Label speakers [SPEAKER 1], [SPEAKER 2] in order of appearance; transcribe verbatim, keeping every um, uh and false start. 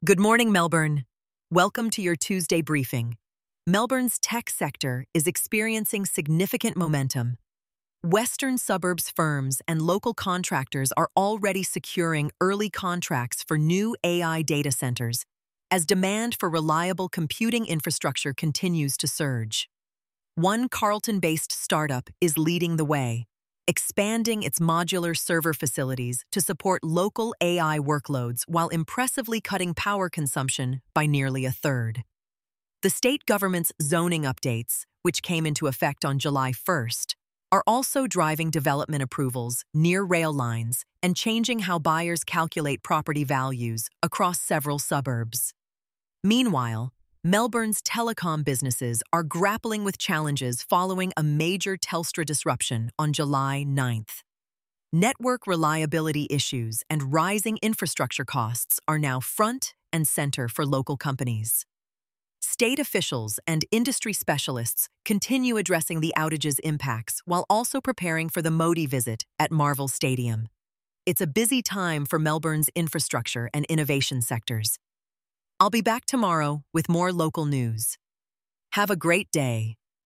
[SPEAKER 1] Good morning, Melbourne. Welcome to your Tuesday briefing. Melbourne's tech sector is experiencing significant momentum. Western suburbs firms and local contractors are already securing early contracts for new A I data centers as demand for reliable computing infrastructure continues to surge. One Carlton-based startup is leading the way, expanding its modular server facilities to support local A I workloads while impressively cutting power consumption by nearly a third. The state government's zoning updates, which came into effect on July first, are also driving development approvals near rail lines and changing how buyers calculate property values across several suburbs. Meanwhile, Melbourne's telecom businesses are grappling with challenges following a major Telstra disruption on July ninth. Network reliability issues and rising infrastructure costs are now front and center for local companies. State officials and industry specialists continue addressing the outage's impacts while also preparing for the Modi visit at Marvel Stadium. It's a busy time for Melbourne's infrastructure and innovation sectors. I'll be back tomorrow with more local news. Have a great day.